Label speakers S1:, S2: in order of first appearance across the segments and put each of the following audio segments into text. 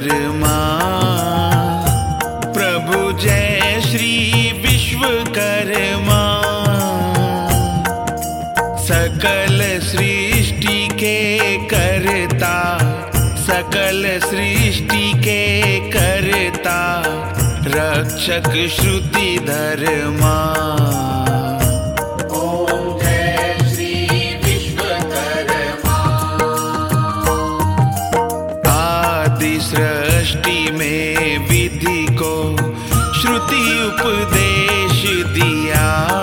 S1: विश्वकर्मा, प्रभु जय श्री विश्वकर्मा। सकल सृष्टि के करता, सकल सृष्टि के करता, रक्षक श्रुति धर्मा।
S2: ओम जय श्री विश्वकर्मा।
S1: आदि सृष्टि में विधि को श्रुति उपदेश दिया,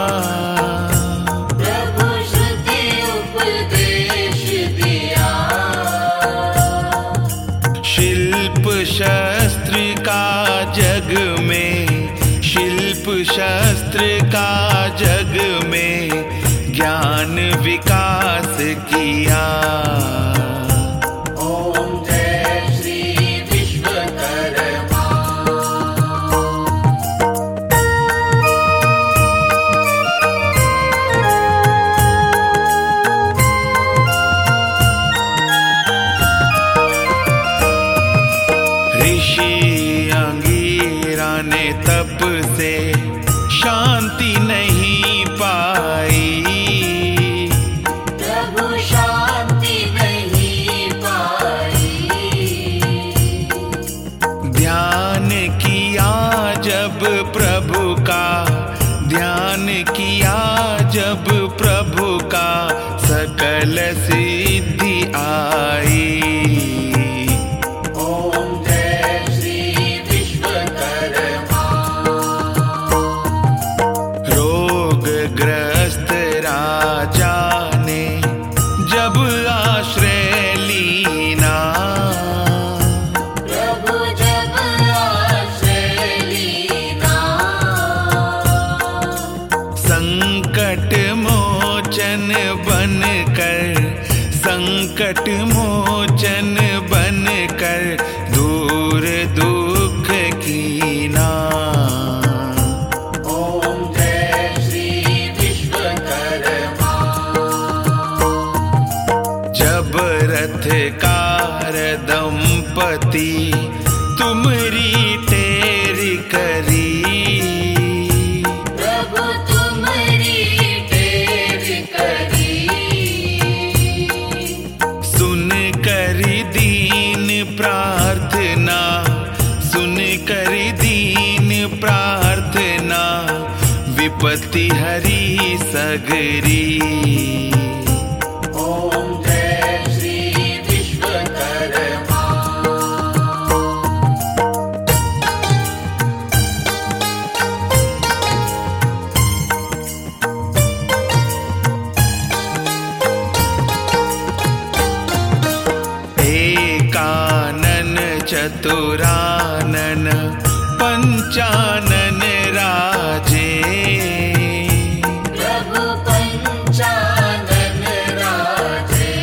S2: प्रभु श्रुति उपदेश दिया।
S1: शिल्प शस्त्र का जग में, शिल्प शस्त्र का जग में ज्ञान विकास किया।
S2: ओम जय श्री विश्वकर्मा।
S1: ऋषि अंगीरा ने तप से शांति नहीं पाई,
S2: प्रभु शांति नहीं पाई।
S1: ध्यान किया जब प्रभु का, ध्यान किया जब प्रभु का, सकल सिद्धि आई।
S2: ओम जय श्री विश्वकर्मा।
S1: रोगग्रस्त राजा ने जब आश्रय लीना,
S2: प्रभु जब आश्रय लीना।
S1: संकट मोचन बनकर, संकट मोचन बनकर दूर दुख कीना।
S2: ओम जय श्री विश्वकर्मा।
S1: जब रथकार दंपति तुमरी टेर करी,
S2: प्रभु तुम्हारी टेर करी।
S1: सुन कर दीन प्रार्थना, सुन कर दीन प्रार्थना, विपत्ति हरी सगरी।
S2: ओम जय श्री विश्वकर्मा।
S1: एकानन चतुरानन पंचानन राजे,
S2: प्रभु पंचानन राजे।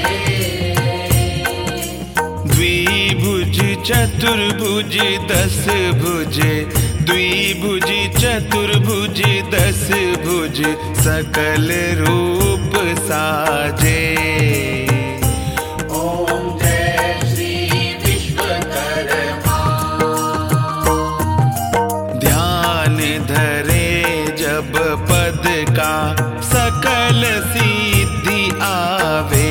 S1: द्विभुज चतुर्भुज दस भुज, द्विभुज चतुर्भुज दस भुज, सकल रूप साजे।
S2: ओम जय श्री विश्वकर्मा।
S1: ध्यान धरे जब पद का, सकल सिद्धि आवे।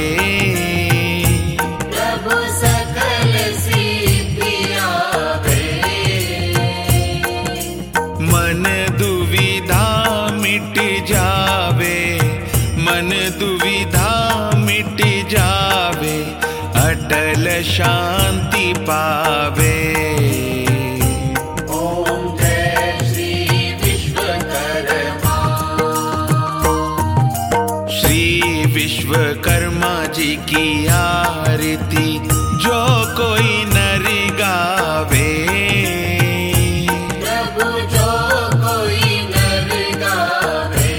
S2: प्रभु सकल सिद्धि आवे।
S1: मन दुविधा मिट जावे, मन दुविधा मिट जावे, अटल शांति पावे।
S2: ओम जय श्री विश्वकर्मा।
S1: श्री विश्वकर्मा जी की आरती जो कोई नर गावे,
S2: प्रभु जो कोई नर गावे।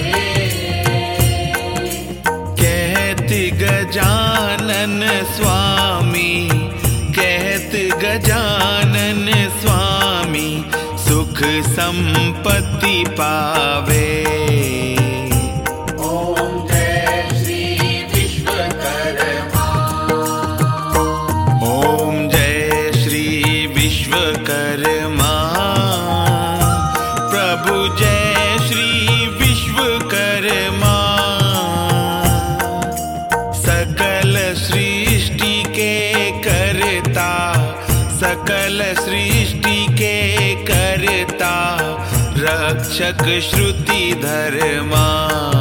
S1: कहत गजानन स्वामी, कहत गजानन स्वामी, सुख संपत्ति पावे।
S2: ओम जय श्री विश्वकर्मा।
S1: ओम जय श्री विश्व सकल सृष्टि के करता, रक्षक श्रुति धर्मा।